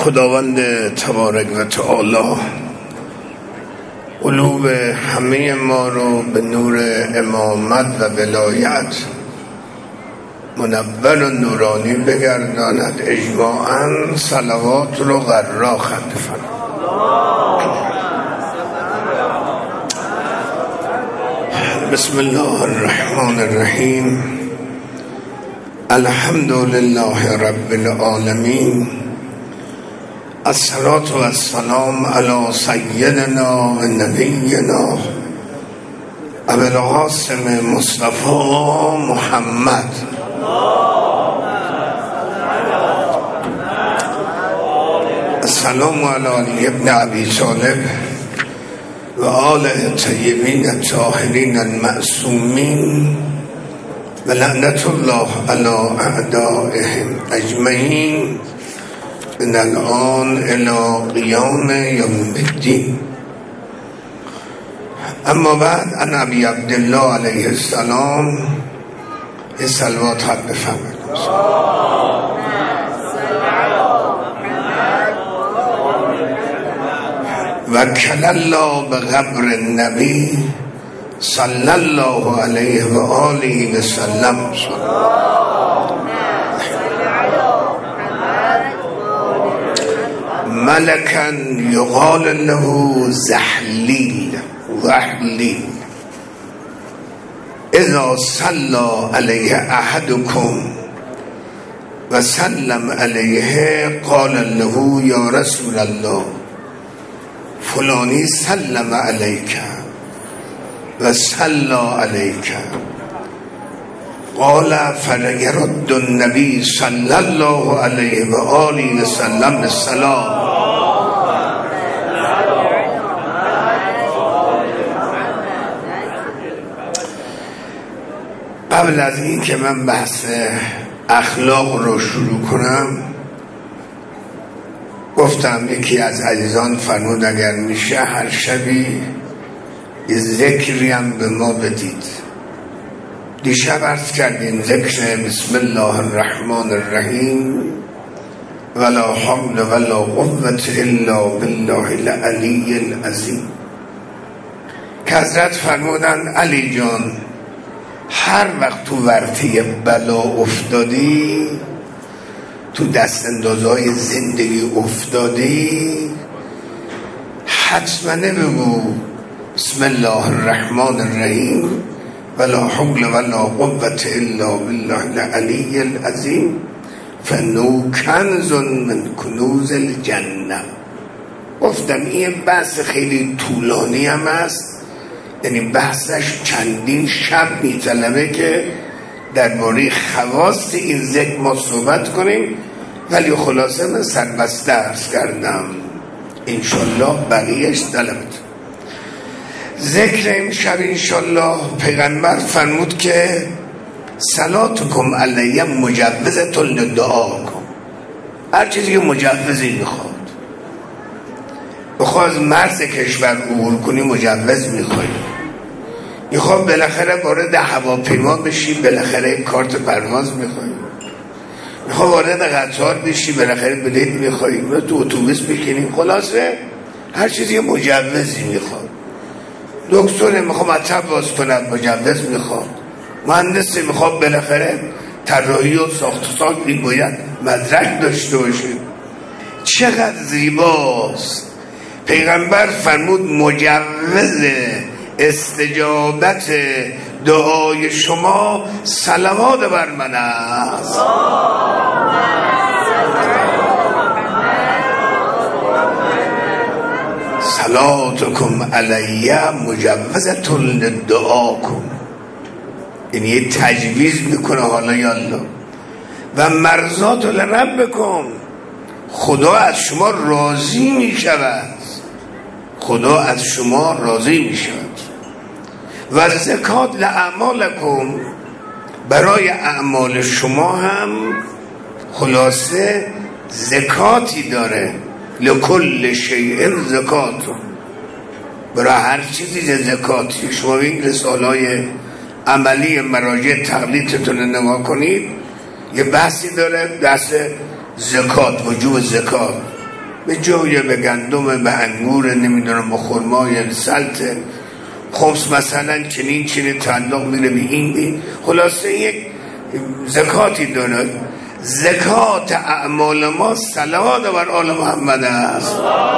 خداوند تبارک و تعالی قلوب همه ما رو به نور امامت و ولایت منور و نورانی بگرداند. اجماعاً صلوات رو غرا خنده فرماید. بسم الله الرحمن الرحیم. الحمد لله رب العالمین. الصلاة والسلام علی سیدنا و نبینا ابو القاسم مصطفی محمد السلام علی علی ابن ابی طالب و آله طیبین الطاهرین المعصومین و لعنت الله علی اعدائهم اجمعین من الان الى قیام یوم الدین. اما بعد ان ابی عبدالله علیه السلام صلوات حد بفرمایید. و کل الله به قبر النبی صلی الله علیه و آله و سلم. ملکا یقال له زحلیل اذا صلی علیه احدکم و سلم علیه قال له یا رسول الله فلانی سلم علیک و صلی علیک قال فلیرد النبی صلی الله علیه و آله و سلم السلام. قبل از این که من بحث اخلاق رو شروع کنم گفتم یکی از عزیزان فرمود اگر میشه هر شبی یه ذکری هم به ما بدید. دیشب عرض کردیم ذکر بسم الله الرحمن الرحیم ولا حول ولا قوة الا بالله العلی العظیم که حضرت فرمودن علی جان هر وقت تو ورطه بلا افتادی، تو دست اندازهای زندگی افتادی، حتما بگو بسم الله الرحمن الرحیم ولا حول ولا قوة الا بالله العلی العظیم فانه کنز من کنوز الجنه. گفتم این بحث خیلی طولانی هم است، یعنی بحثش چندین شب میطلبه که درباره خواص این ذکر ما صحبت کنیم، ولی خلاصه من سربسته عرض کردم انشالله بقیهش طلبت. ذکر این شب انشالله پیغمبر فرمود که صلاتکم علیه مجوزة لدعاکم. هر چیزی که مجوزی بخواد از مرز کشور عبور کنی مجوز میخواد بالاخره وارد هواپیما بشی بالاخره کارت پرواز میخواد وارد قطار بشی بالاخره بلیط میخوای، تو اتوبوس بشینی، خلاصه هر چیزی مجوزی میخواد. دکتر میخواد مطب باز کنه مجوز میخواد، مهندس میخواد بالاخره طراحی و ساخت و ساز باید مدرک داشته باشه. چقدر زیباست. پیغمبر فرمود مجوز استجابت دعای شما صلوات بر من است. صلاتکم علیه مجوزة لدعاکم، یعنی تجویز میکنه حالا یالله و مرضات لربکم، خدا از شما راضی میشود و زکات لاعمالکم، برای اعمال شما هم خلاصه زکاتی داره. لکل شیء زکات، برای هر چیزی زکاتی. شما این رساله‌های عملی مراجع تقلیدتون رو نگاه کنید، یه بحثی داره، بحث زکات، وجوب زکات. به جوی، به گندم، به انگور، نمیدونم به خرمای سلطه خمس مثلا چنین تعلق میره به این. خلاصه یک زکاتی داره. زکات اعمال ما صلوات بر آل محمد است.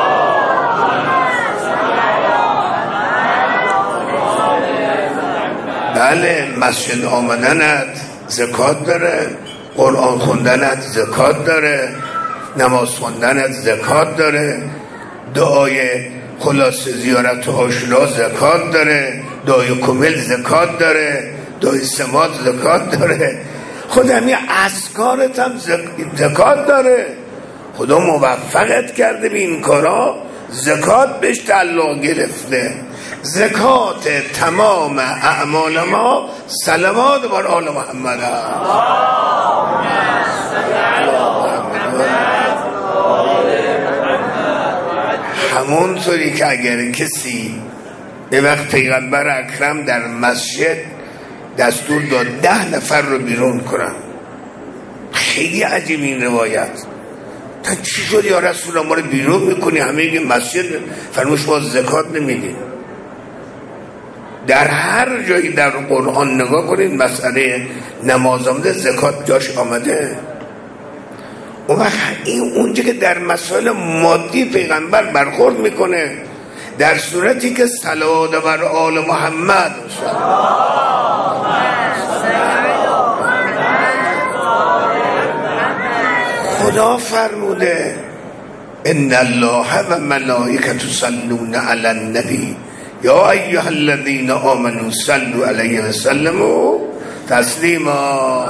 بله، مسجد آمدنت زکات داره، قرآن خوندنت زکات داره، نماز خوندنت زکات داره، دعای خلاصه زیارت عاشورا زکات داره، دعای کمیل زکات داره، دعای سماط زکات داره، خود همین اذکارت هم زکات داره. خدا موفقت کرده به این کارا، زکات بهش تعلق گرفته. زکات تمام اعمال ما صلوات بر آل محمد است. همونطوری که اگر کسی به وقت پیغمبر اکرم در مسجد دستور داد 10 نفر رو بیرون کنن، خیلی عجیب این روایت. تا چی شد یا رسول الله ما رو بیرون میکنی؟ همه این مسجد فرموش ما زکات نمیدیم. در هر جایی در قرآن نگاه کنید مسئله نماز آمده، زکات جاش آمده. اون وقت این اونجا که در مسائل مادی پیغمبر برخورد میکنه، در صورتی که صلوات بر آل محمد خدا فرموده ان الله و ملائکته یصلون علی النبی یا ایها الذین آمنوا صلوا علیه و سلموا تسلیما.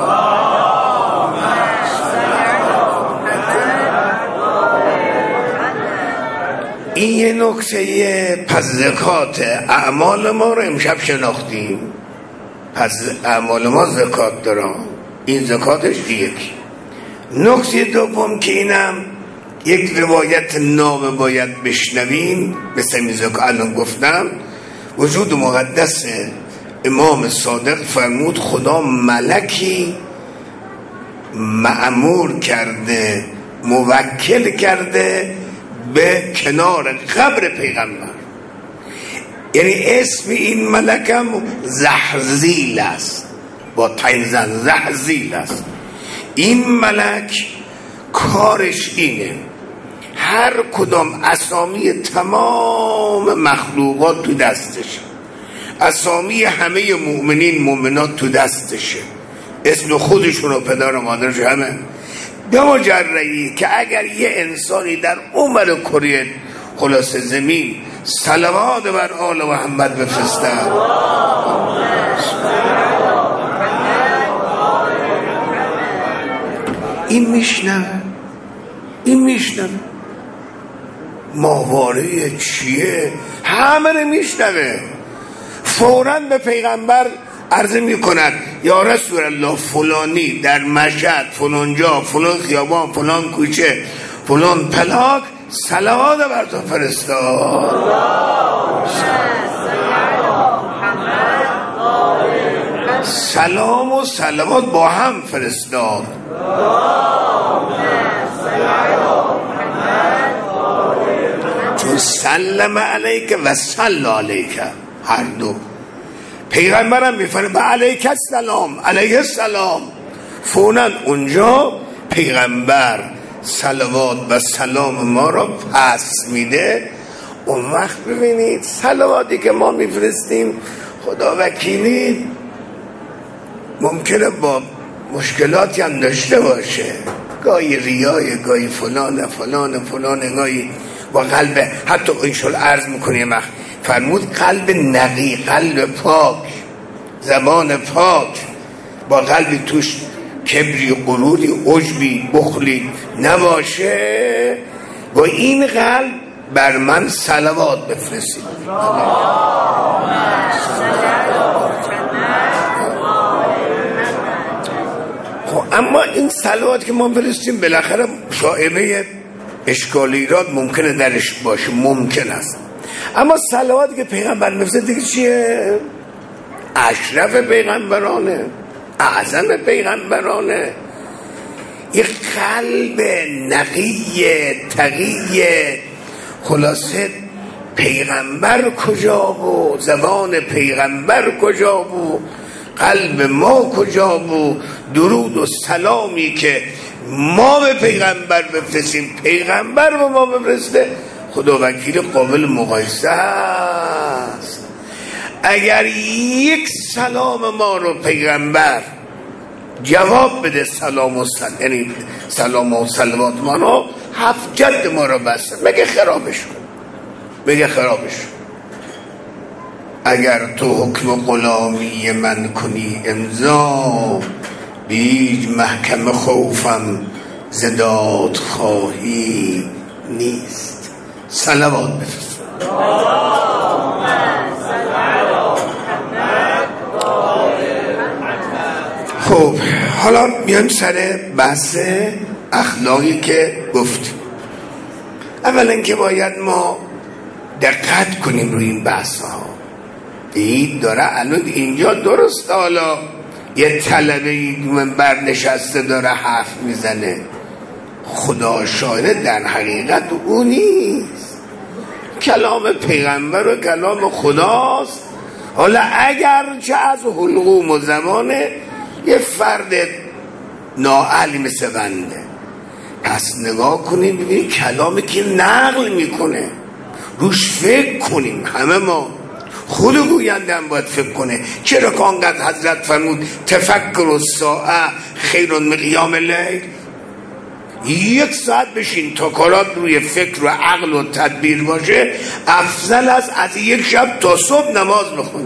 این یه نکته. پس زکات اعمال ما رو امشب شناختیم. پس اعمال ما زکات داره، این زکاتش یکی. نکته دوم که اینم یک روایت نام باید بشنویم، مثل میزه که الان گفتم. وجود مقدس امام صادق فرمود خدا ملکی مأمور کرده، موکل کرده به کنار قبر پیغمبر. یعنی اسم این ملکم زحزیل است، با تنزن زحزیل است. این ملک کارش اینه هر کدام اسامی تمام مخلوقات تو دستشه، اسامی همه مؤمنین مؤمنات تو دستشه، اسم خودشون و پدر و مادرش همه، به مجرعی که اگر یه انسانی در عمر کره خلاص زمین صلوات بر آل محمد بفرستد، این میشنوه ماهواره چیه، همه رو میشنوه. فوراً به پیغمبر عرضه میکند یا رسول الله فلانی در مشهد فلان جا فلان خیابان فلان کوچه فلان پلاک صلوات بر تو فرستاد. سلام و صلوات با هم فرستاد. چون سلم علیک و صلی علیک، هر دو پیغمبرم میفرمه علیک السلام علیه السلام. فوراً اونجا پیغمبر صلوات و سلام ما رو پس میده. اون وقت ببینید صلواتی که ما میفرستیم خدا وکیلی ممکنه با مشکلاتی هم داشته باشه، گاهی ریای، گاهی فلان، گاهی با قلب، حتی اینشال عرض میکنیم فرمود قلب نقی، قلب پاک، زبان پاک، با قلب توش کبری، غروری، عجبی، بخلی نباشه، با این قلب بر من صلوات بفرستید. خب اما این صلوات که ما فرستیم بالاخره شائبه اشکال ایراد ممکنه درش باشه، ممکن است. اما صلواتی که پیغمبر میفرسته دیگه چیه؟ اشرف پیغمبرانه، اعظم پیغمبرانه. یک قلب نقی تقی. خلاصه پیغمبر کجا بود، زبان پیغمبر کجا بود، قلب ما کجا بود، درود و سلامی که ما به پیغمبر بفرستیم پیغمبر به ما بفرسته، خدا وکیل قابل مقایسه است. اگر یک سلام ما رو پیغمبر جواب بده، یعنی سلام و صلوات ما رو، 7 جد ما رو بسته، مگه خرابش اگر تو حکم غلامی من کنی امضا، بیج محکم خوفم زداد خواهی نیست. صلوات بفرست. خب حالا میان سر بحث اخلاقی که گفتیم. اولا که باید ما دقت کنیم روی این بحث ها. این داره الان اینجا درست، حالا یه طلبه منبر نشسته داره حرف میزنه، خدا شاهده در حقیقت او نیست، کلام پیغمبر و کلام خداست. حالا اگر چه از حلقوم و زمانه یه فرد ناعلی مثل بنده، پس نگاه کنیم ببینیم کلامی که نقل میکنه روش فکر کنیم. همه ما خود گوینده هم باید فکر کنه. چرا که آنقدر حضرت فرمود تفکر الساعه خیر من قیام اللیل، 1 ساعت بشین تا کارات روی فکر و عقل و تدبیر باشه، افضل است از 1 شب تا صبح نماز بخون.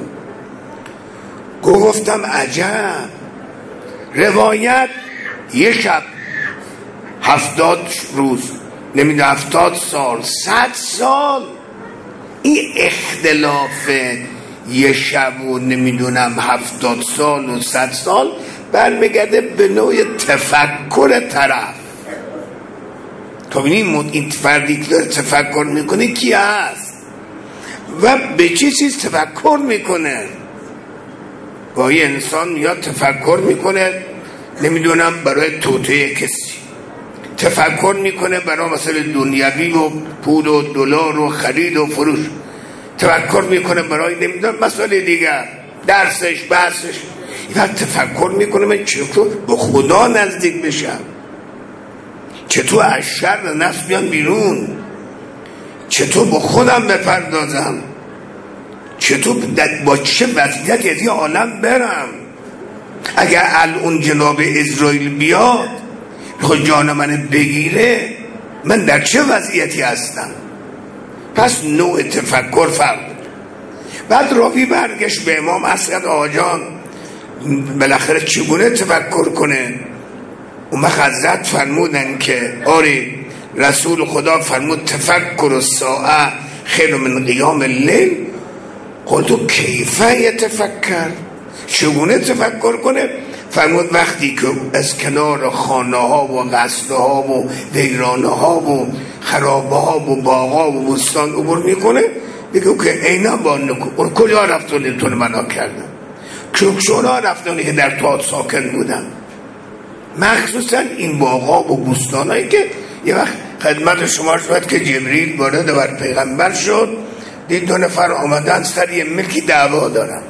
گفتم عجب، روایت 1 شب 70 روز، نمیده 70 سال 100 سال، این اختلاف 1 شب و نمیدونم 70 سال و 100 سال برمیگرده به نوع تفکر طرف. تا ببینیم این فردی که داره تفکر میکنه کی هست و به چه چیز تفکر میکنه. گاهی انسان میاد تفکر میکنه نمیدونم برای توطئه کسی، تفکر میکنه برای مثلا دنیوی و پول و دلار و خرید و فروش، تفکر میکنه برای نمیدونم مسئله دیگر، درسش بحثش. این تفکر میکنه من چطور به خدا نزدیک بشم، چطور از شر نفس بیان بیرون، چطور با خودم بپردازم، چطور با چه وضعیتی از این عالم برم. اگر الان جناب اسرائیل بیاد خود جان من بگیره، من در چه وضعیتی هستم؟ پس نوع تفکر فرق. بعد راوی برگشت به امام اسعد آجان، بالاخره چگونه تفکر کنه؟ اون حضرت فرمودن که آره رسول خدا فرمود تفکر الساعه خیر من قیام اللیل. قلت کیفه یتفکر، چگونه تفکر کنه؟ فرمود وقتی که از کنار خانه ها و قصر ها و ویرانه ها و خرابه ها و باغا و بستان عبور میکنه، بگو که اینا با نکن کجا رفتونی تو منو کردم، کشونا رفتونی که در تاعت ساکن بودم. مخصوصا این باغا و بستان هایی که یه وقت خدمت شما شد که جبریل وارد بر پیغمبر شد، دید 2 نفر آمدن سر یه ملکی دعوا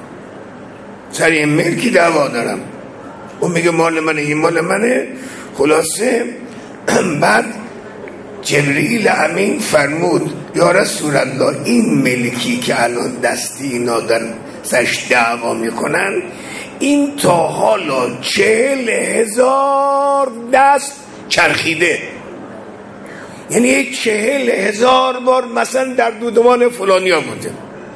دارم، اون میگه مال منه این مال منه. خلاصه بعد جبریل امین فرمود یا رسول الله این ملکی که الان دستی اینا در سرش دعوا میکنن، این تا حالا 40,000 دست چرخیده، یعنی 40,000 بار مثلا در دودمان فلانیا بوده،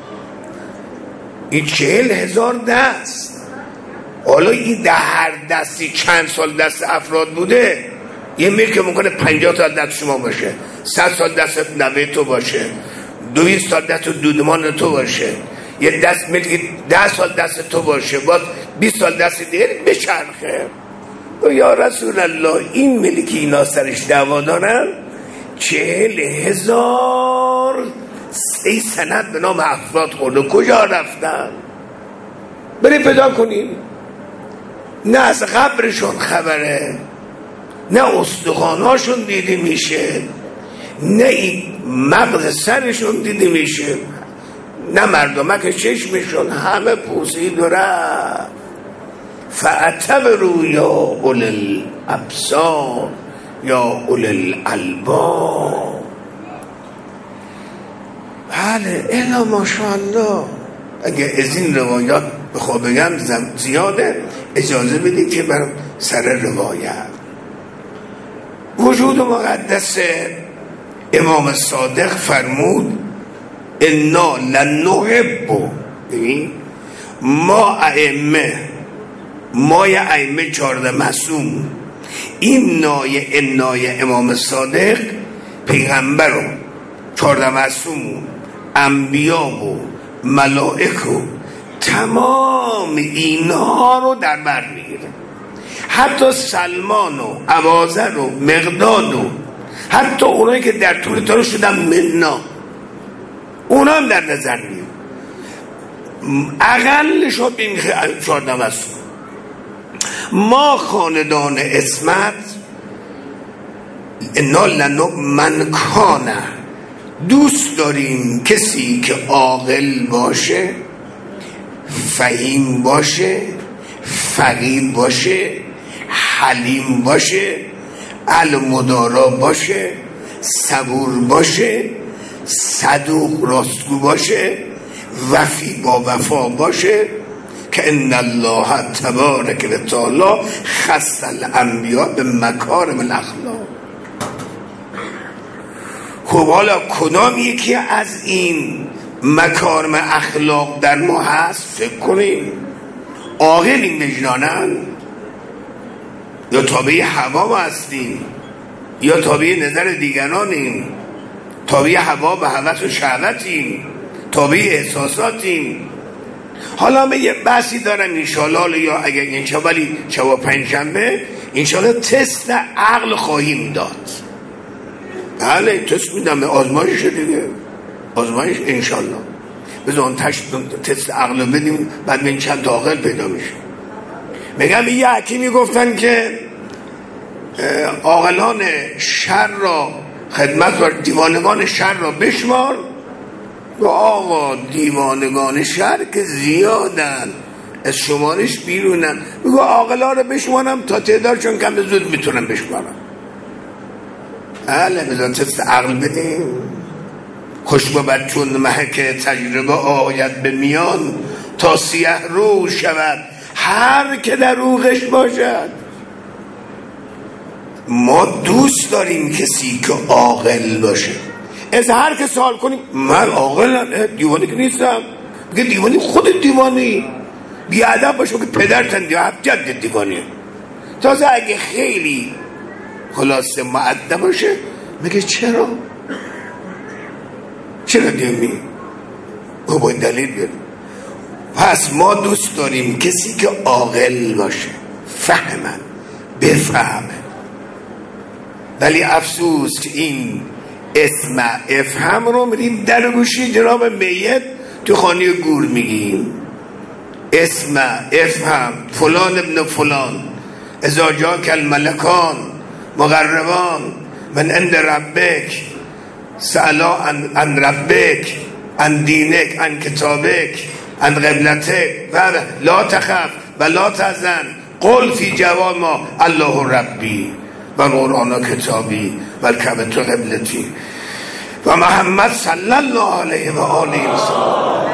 این 40,000 دست. حالا این در هر دستی چند سال دست افراد بوده، یه ملک ممکنه 50 سال دست شما باشه، 100 سال دست نوه تو باشه، 200 سال دست دودمان تو باشه، یه دست ملک 10 سال دست تو باشه، باز 20 سال دست دیگه بچرخه. یا رسول الله این ملکی اینا سرش دعوا دارن 40,000 سند به نام افراد خورده، کجا رفتن؟ بریم پیدا کنیم. نه از قبرشون خبره، نه استخواناشون دیده میشه، نه این مغز سرشون دیده میشه، نه مردمک چشمشون، همه پوسید و رفت. فاعتبروا یا اولی الابصار یا اولی الالباب. بله الا ماشاءالله. اگه از این روایات بخواه بگم زیاده، اجازه بدید که برم سر روایت. وجود مقدس امام صادق فرمود انا لنحب، ببین ما ائمه 14 معصوم، این نای امام صادق پیغمبر و 14 معصوم و انبیا و ملائک و تمام اینها رو در بر میگیره، حتی سلمان و اباذر و مقداد و حتی اونایی که در طول تاریخ شدن منا، اونا هم در نظر میگیره. اقلش رو بین 14 معصوم. ما خاندان اسمت انا لنحب من کان، دوست داریم کسی که عاقل باشه، فهیم باشه، فقیه باشه، حلیم باشه، المدارا باشه، صبور باشه، صدوق راستگو باشه، وفی با وفا باشه، که ان الله تبارک و تعالی خص الانبیاء به مکارم الاخلاق. خب حالا کدام یکی از این مکارم اخلاق در ما هست؟ فکر کنیم. عاقلیم وجدانن، یا تابع هوا هستیم، یا تابع نظر دیگرانیم، تابع هوا به هوس و شهوتیم، تابع احساساتیم. حالا من یه بحثی دارم انشالله، یا اگر انشالله شب پنجشنبه انشالله تست عقل خواهیم داد. بله تست میدم، آزمایش دیگه، آزمایش انشالله. بذار تست عقل بدیم، بعد من چند تا عاقل پیدا میشه. میگم یه حکیمی گفتن که عاقلان شر را خدمت و دیوانگان شر را بشمار. و آقا دیوانگان شر که زیادن، از شمارش بیرونن. بگو عاقلان را بشمارم تا تعدادشون کم زود میتونم بشمارم. بله بذار تست عقل بدیم. خوشبابت چون محک تجربه آید به میان، تا سیه رو شود هر که در روغش باشد. ما دوست داریم کسی که عاقل باشه. از هر که سوال کنیم من عاقلم، دیوانی که نیستم. بگه دیوانی خود دیوانی، بیادب باشه که پدرتن جد دیوانی. تازه اگه خیلی خلاصه مؤدب باشه میگه چرا دیوانی؟ او باید دلیل بیاره. پس ما دوست داریم کسی که عاقل باشه، فهمن، بفهمه. ولی افسوس که این افهم رو میریم در گوشی جناب میت تو خانه گور میگیم. افهم فلان ابن فلان اذا جاک الملکان مقربان من عند ربک سألا عن ربک عن دینک عن کتابک عن قبلتک و لا تخف و لا تحزن قل فی جواب ما الله ربی و قرآن کتابی و الکعبة قبلتی و محمد صلی الله علیه و آله و سلم.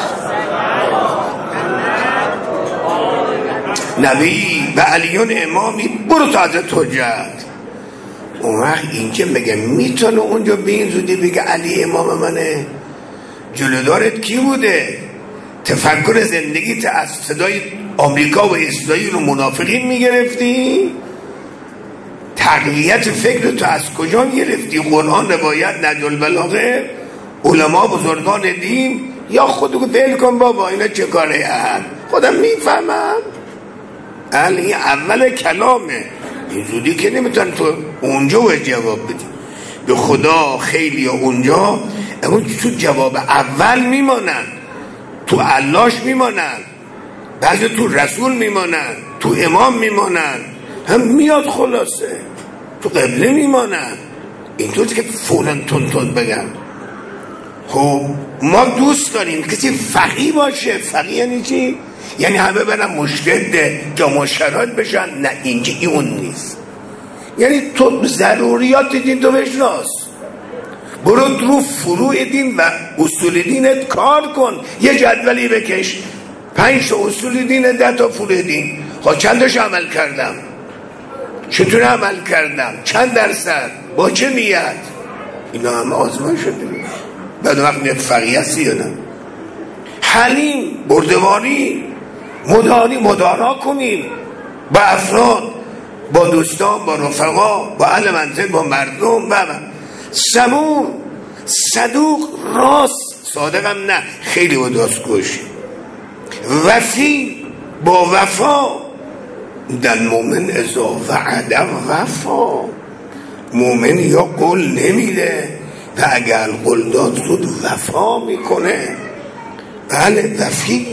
نبی و علیون امامی برو تا حضرت حجت. اون وقت اینکه بگه میتونه اونجا به این زودی بگه علی امام منه؟ جلودارت کی بوده؟ تفکر زندگیت از صدای آمریکا و اسرائیل و منافقین میگرفتی؟ تقویت فکر تو از کجا گرفتی؟ قرآن، روایت، نهج البلاغه، علما بزرگان دین، یا خودو ول کن بابا اینا چه کاره هست خودم میفهمم. این اول کلامه، این زودی که نمیتونن تو اونجا جواب بدی. به خدا خیلی اونجا اون تو جواب اول میمانن، تو علاش میمانن، بعضی تو رسول میمانن، تو امام میمانن، هم میاد خلاصه. تو قبله میمانن. اینطور که فوراً تون بگم. خب ما دوست داریم کسی فقیه باشه. فقیه یعنی چی؟ یعنی همه برن مجتهد جامع شرایط بشن. نه، اینجا اون نیست. یعنی تو ضروریات دین تو بشناس، برو رو فروع دین و اصول دینت کار کن. یه جدولی بکش، 5 تا اصول دین، 10 تا فروع دین. خب چند تاش عمل کردم؟ چطور عمل کردم؟ چند درصد؟ با چه نیت؟ اینا هم آزمایش شده. بعد وقت نیت فقیه هستی یا نه؟ حلیم، بردباری، مدارا کنیم با افراد، با دوستان، با رفقا، با اهل منزل، با مردم. صبور، صدوق، راست، صادقم نه، خیلی با راستگوشی. وفی، با وفا. در مومن اذا وعد وفا. مومن یا قول نمیده و اگر قول داد زود وفا میکنه. بله، وفی.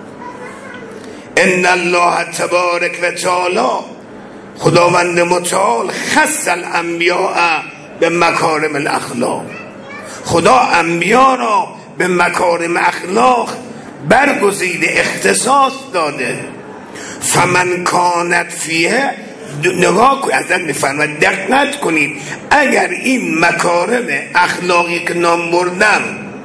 ان الله تبارک و تعالی، خداوند متعال، خص الانبیاء به مکارم الاخلاق. خدا انبیا را به مکارم اخلاق برگزیده، اختصاص داده. فمن کانت فیه، نگاه کنید، ازت میفرماید دقت کنید، اگر این مکارم اخلاقی که نام بردم،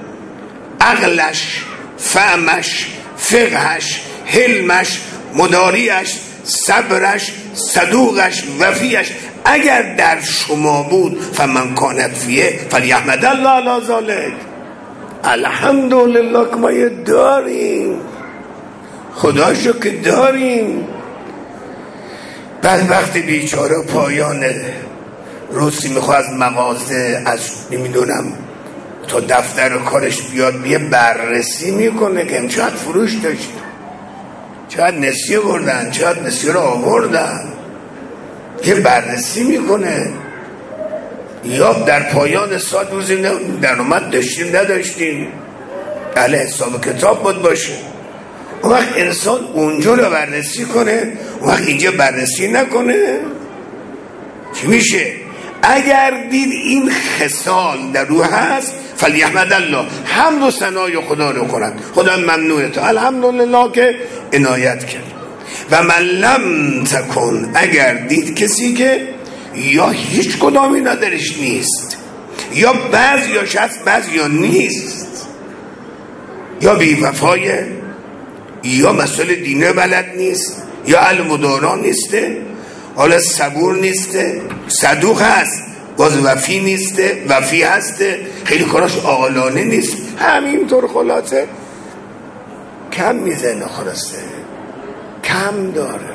عقلش، فهمش، فقهش، حلمش، مداریش، صبرش، صدوقش، وفیش، اگر در شما بود، فمن کانت فیه فلیحمد الله علی ذلک. الحمدلله که ما یه داریم، خداشو که داریم. بعد وقتی بیچاره پایان روزی میخواد از مغازه، از نمیدونم تا دفتر کارش بیاد، یه بررسی میکنه که چقدر فروش داشت، چقدر نسیه بردن، چقدر نسیه رو آوردن، یه بررسی میکنه. یا در پایان سال روزی درآمد داشتیم نداشتیم، اهل حساب کتاب بود باشه. اون وقت انسان اونجا رو بررسی کنه، اون وقت اینجا بررسی نکنه، چی میشه؟ اگر دید این خصال در روح هست، فلیحمد الله، حمد و ثنای خدا رو کنند. خدا ممنونته، الحمدلله که عنایت کرد. و من لم تکن، اگر دید کسی که یا هیچ کدامی ندارش نیست، یا بعضیاش هست بعضیا نیست، یا بی وفایه، یا مسئله دینه بلد نیست، یا اهل مدارا نیسته، حالا صبور نیسته، صدوق هست باز وفی نیسته، وفی هسته، خیلی کاراش عاقلانه نیست، همینطور خلاصه کم میزنه، خلاصه کم داره.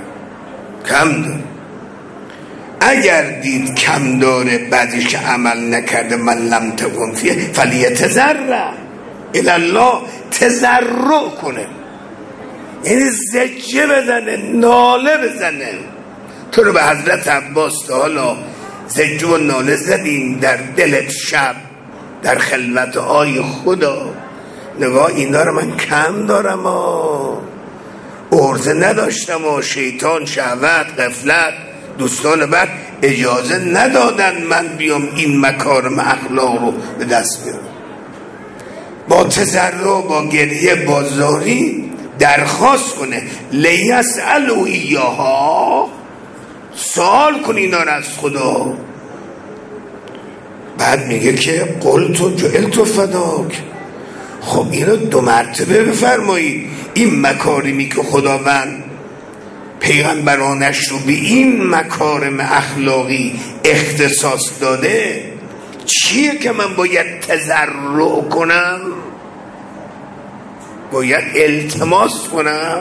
اگر دید کم داره، بعدش که عمل نکرده، من لم تکن فیه فلیتضرع الی الله، تضرع کنه، یعنی زجه بزنه، ناله بزنه. تو رو به حضرت عباس تا حالا زجه و ناله زدیم در دلت شب در خلوت آی خدا؟ نگاه اینا رو من کم دارم، عرضه نداشتم و شیطان، شهوت، غفلت، دوستان بعد اجازه ندادن من بیام این مکارم اخلاق رو به دست بیارم. با تضرع، با گریه، با زاری درخواست کنه، لیسألوا ایاها، سوال کنی اینا رو از خدا. بعد میگه که قلت جعلت فداک. خب اینو 2 مرتبه بفرمایید. این مکارمی که خداوند پیغمبرانش رو به این مکارم اخلاقی اختصاص داده، چیه که من باید تضرع کنم، باید التماس کنم؟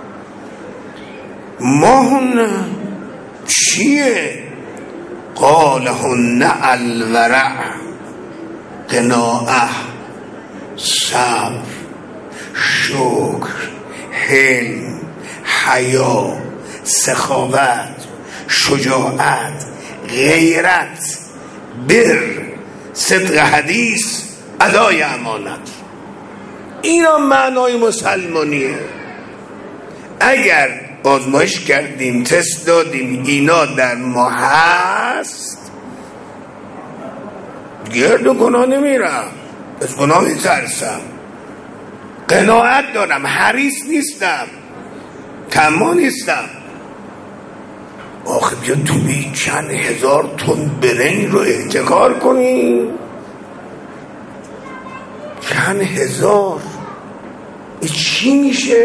ما هن چیه؟ قال هن الورع، قناعه، صبر، شکر، حلم، حیا، سخاوت، شجاعت، غیرت، بر، صدق حدیث، ادای امانت. اینا معنای مسلمانیه. اگر آزمایش کردیم، تست دادیم، اینا در ما هست، گرد و گناه نمیرم، از گناه میترسم، قناعت دارم، حریص نیستم، طماع نیستم. آخه بیا تو بی چند هزار تن برنج رو احتکار کنی، چند هزار، این چی میشه؟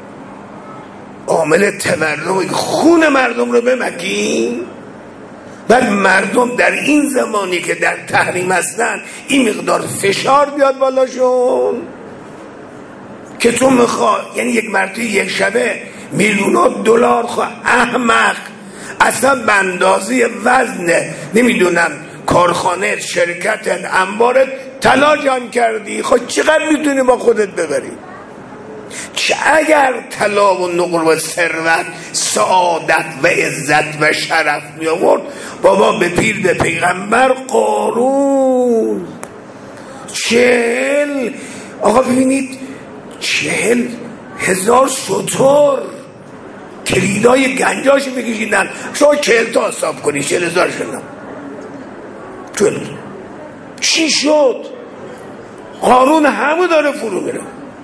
عامل تورم، خون مردم رو بمکی. بعد مردم در این زمانی که در تحریم هستن این مقدار فشار بیاد بالاشون که تو میخوای، یعنی یک مرتبه یک شبه میلیون‌ها دلار احمق، اصلا به اندازه وزن نمیدونم کارخانه، شرکت، انبارت طلا جمع کردی، خب چقدر میتونی با خودت ببری؟ چه اگر طلا و نقره و ثروت، سعادت و عزت و شرف می آورد، بابا به پیر به پیغمبر قارون 40، آقا ببینید 40,000 شتر کلیدای گنجاش میکشیدن، شما 40 تا حساب کنی 40,000 شدن. چی شد؟ قارون همه داره فرو میره.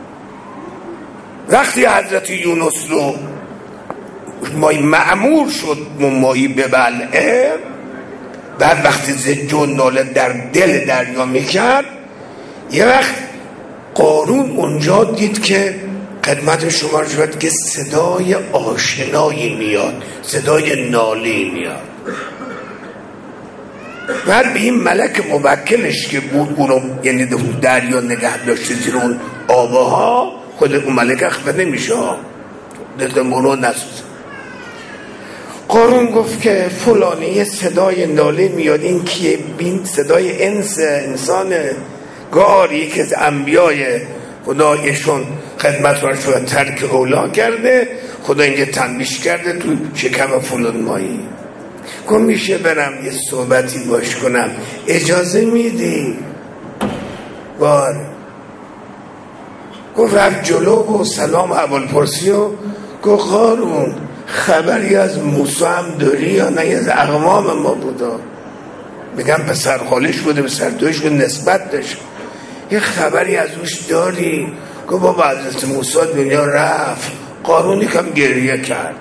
وقتی حضرت یونس رو ماهی معمور شد ماهی ببلعه، بعد وقتی زجه و ناله در دل دریا میکرد، یه وقت قارون اونجا دید که خدمت شما رو شد که صدای آشنایی میاد، صدای نالی میاد. بعد به این ملک موکلش که بود اونو یعنی دریا نگه داشته زیر اون آبها، خود اون ملک اخبر نمیشه، دلمونو نسوز. قارون گفت که فلانی یه صدای ناله میاد، این کیه؟ بین صدای انسانه، گاری که انبیای خدایشون خدمت رو شد ترک اولا کرده، خدا اینجا تنبیش کرده تو شکم فلان مایی. گفت میشه برم یه صحبتی باش کنم، اجازه میدی؟ بار گفت رفت جلو و سلام اول پرسی و گفت قارون خبری از موسی هم داری یا نه؟ از اقوام ما بودا، بگم پسر خالش بوده، پسر دوش به نسبت داشت، یه خبری از اوش داری؟ گفت بابا حضرت موسی دنیا رفت. قارون یکم گریه کرد،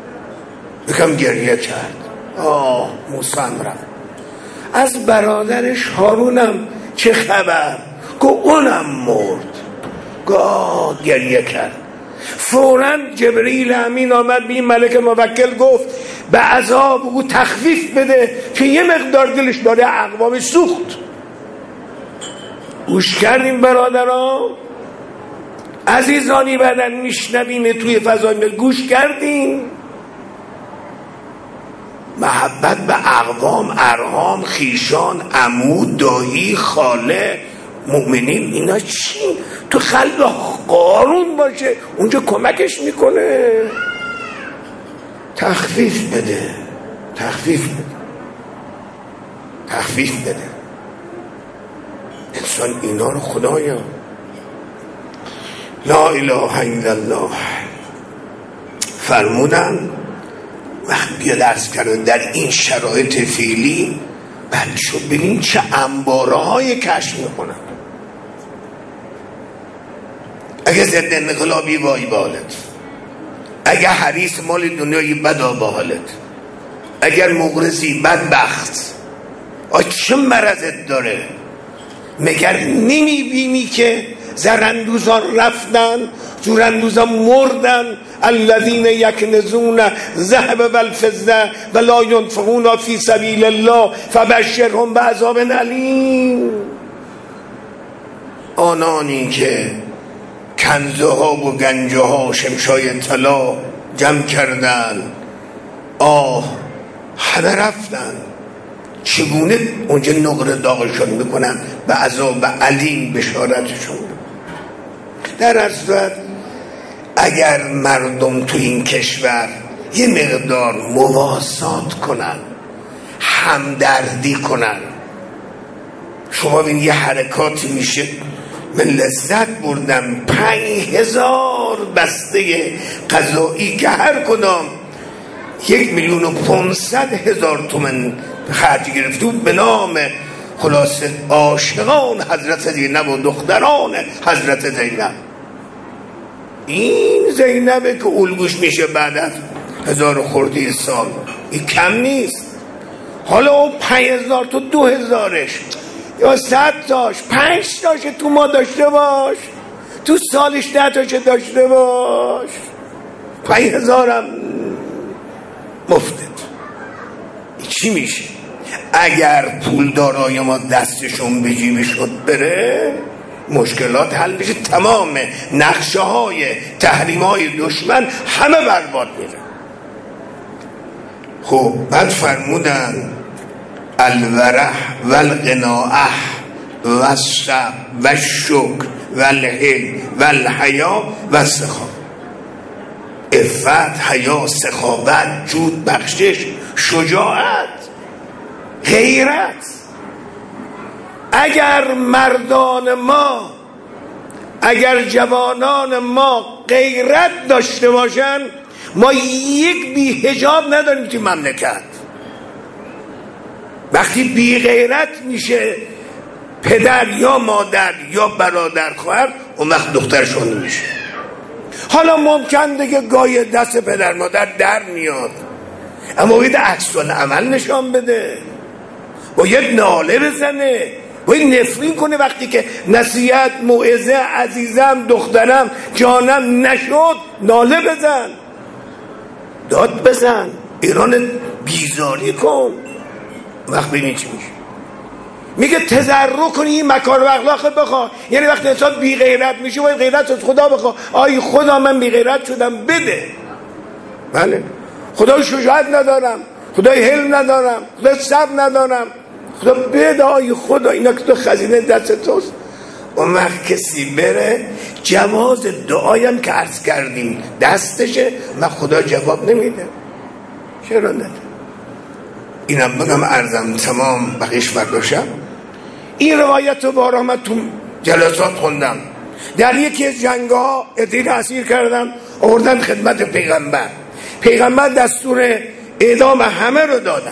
موسی هم رفت. از برادرش هارونم چه خبر؟ گفت اونم مرد. گفت گریه کرد. فوراً جبرئیل امین آمد به این ملک موکل گفت به عذاب او تخفیف بده که یه مقدار دلش داره اقوامش سوخت. گوش کردیم برادران عزیزانی، بعدن میشنویم توی فضای گوش کردیم. محبت به اقوام، ارحام، خیشان، عمو، دایی، خاله، مؤمنین، اینا چی؟ تو قلب قارون باشه اونجا کمکش میکنه. تخفیف بده. انسان اینا رو خدایا لا اله الا الله فرمودن وقت بیا درس کردن در این شرایط فعلی، بعد شد ببین چه انباره های کشف میکنن. اگه ضد انقلابی وای بالت، اگه حریص مال دنیایی بدا با حالت، اگر مغرضی بدبخت، چه مرضت داره؟ مگر نمیبینی که زراندوزان رفتن، زوراندوزان مردن؟ الذین یکنزون ذهب والفضه ولا ينفقون فی سبیل الله فبشرهم بعذاب الیم. آنانی که کنزه ها و گنجه ها، شمشای طلا جمع کردن، همه رفتن، چگونه اونجا نقره داغشون میکنن، به عذاب علیم بشارتشون. در اصل اگر مردم تو این کشور یه مقدار مواسات کنن، همدردی کنن، شما ببین یه حرکاتی میشه. من لذت بردم 5,000 بسته غذایی که هر کدام 1,500,000 تومان خرج گرفته بود به نام خلاصه عاشقان حضرت زینب و دختران حضرت زینب. این زینبه که الگوش میشه بعد از 1000 خورده سال، این کم نیست. حالا او 5,000 تو 2,000ش یا 100 تاش 5 تاش تو ما داشته باش، تو سالش 10 تاش داشته باش، 5,000 هم مفتت. چی میشه؟ اگر پولدارای ما دستشون به جیبشون بره مشکلات حل میشه، تمام نقشه های تحریم های دشمن همه برباد میره. خب بعد فرمودن الورع و القناعه و الصبر و الشکر و الحلم و الحیا و السخا. عفت، حیا، سخاوت، جود، بخشش، شجاعت، غیرت. اگر مردان ما، اگر جوانان ما غیرت داشته باشن، ما یک بی حجاب نداریم تو مملکت. وقتی بی غیرت میشه پدر یا مادر یا برادر خواهر، اون وقت دخترشون میشه. حالا ممکن دیگه گاهی دست پدر مادر در میاد، اما باید عکس العمل نشان بده، باید ناله بزنه، باید نفرین کنه. وقتی که نصیحت، موعظه، عزیزم، دخترم، جانم نشد، ناله بزن، داد بزن، ایران بیزاری کن. وقت ببین چی میشه. میگه تضرع کنی، این مکارم اخلاق بخوا. یعنی وقتی انسان بی غیرت میشه باید غیرت از خدا بخوا. آی خدا من بی غیرت شدم، بده. بله، خدای شجاعت ندارم، خدای حلم ندارم، خدای صبر ندارم، خدا بده. آی خدا اینا که تو خزینه دست توست. اون وقت کسی بره جواز دعایم که عرض کردیم دستشه، من خدا جواب نمیده. چرا نده؟ اینم بگم عرضم تمام، بقیش برداشم. این روایت رو بارها من تو جلسات خوندم. در یکی از جنگ‌ها ادین اسیر کردم، آوردن خدمت پیغمبر. پیغمبر دستور اعدام همه رو دادن.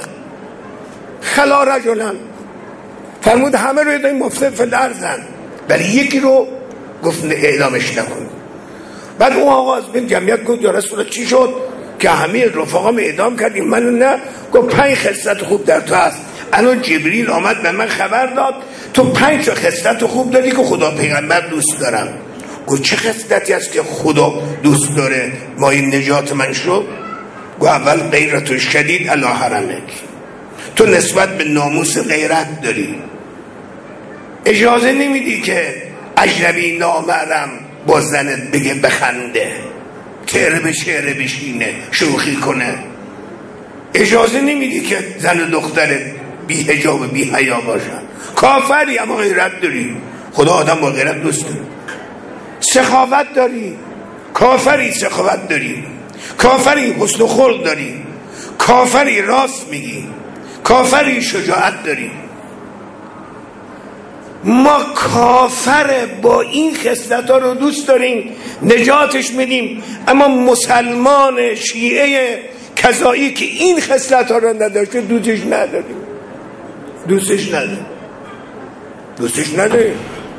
خلا رجلن، فرمود همه رو اعدام مفسد فی الارض، ولی یکی رو گفت اعدامش نکن. بعد اون آقا از بین جمعیت گفت یا رسول الله چی شد که همه رفقام اعدام کردیم؟ من نه. گفت 5 خصلت خوب در تو هست. الان جبریل آمد به من خبر داد تو 5 خصلت خوب داری که خدا پیغمبر دوست دارم. گفت چه خصلتی هست که خدا دوست داره ما این نجات من شد؟ گفت اول غیرت شدید علی حرمک، تو نسبت به ناموس غیرت داری، اجازه نمیدی که اجنبی نامحرم با زنت بگه بخنده، تره به چهره بشینه، شوخی کنه. اجازه نمیدی که زن و دخترت بی حجاب و بی حیا باشن. کافری اما غیرت داری، خدا آدم با غیرت دوست داره. سخاوت داری، کافری سخاوت داری، کافری حسن خلق داری، کافری راست میگی، کافری شجاعت داری. ما کافر با این خصلت‌ها رو دوست داریم، نجاتش میدیم. اما مسلمان شیعه کذایی که این خصلت‌ها رو نداشته دوستش نداریم، دوستش نداریم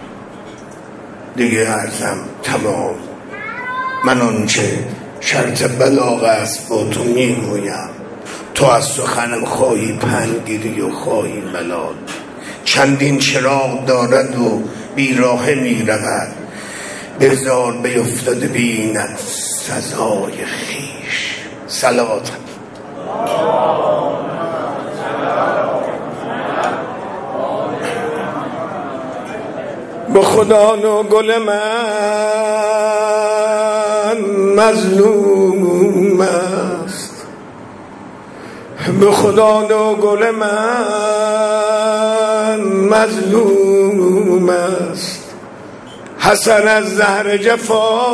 دیگه. عرضم تمام. من آنچه شرط بلاغ است با تو میگویم، تو از سخنم خواهی پندگیری و خواهی ملال. چندین چراغ دارد و بیراهه می رود، بذار بیفتاده بیند سزای خیش. صلوات. به خدا نو گل من مظلوم است، به خدا نو گل من مظلوم است. حسن از زهر جفا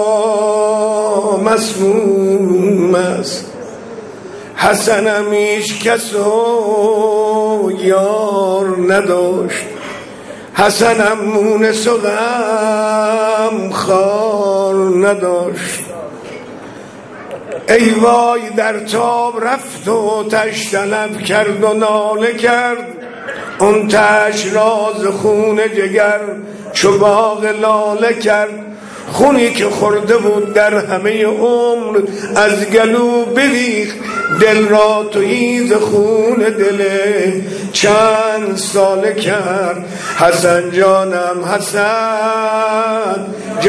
مسموم است. حسنم هیچ کس و یار نداشت، حسنم مونس و غم خار نداشت. ای وای در تاب رفت و تش طلب کرد و ناله کرد، اون تش راز خون جگر چو باغ لاله کرد. خونی که خورده بود در همه عمر از گلو بریخت، دل را تویی ز خون دل چند ساله کرد. حسن جانم حسن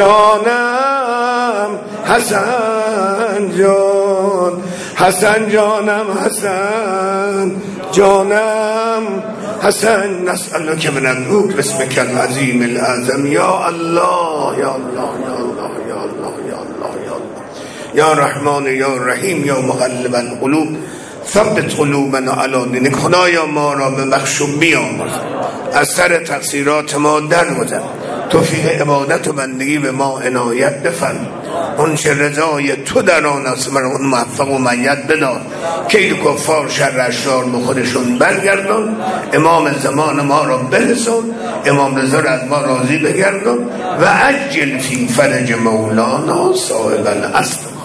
جانم حسن جان، حسن جانم حسن جانم حسن. نسألك من النور باسمك العظیم الأعظم یا الله یا الله یا الله یا الله یا الله یا الله یا رحمان یا رحیم یا مقلب القلوب ثبت قلوبنا علی دینک. خدایا ما را به بخش و بیامرز، از سر تقصیرات ما درگذر، توفیق عبادت و بندگی به ما عنایت بفرما. اون چه رضای تو در آن است مرا اون موفق و مؤید بدار. کید کفار شر اشرار به خودشون برگردان. امام زمان ما را برسون، امام رضا را از ما راضی بگردان. و عجل فی فرج مولانا صاحب العصر.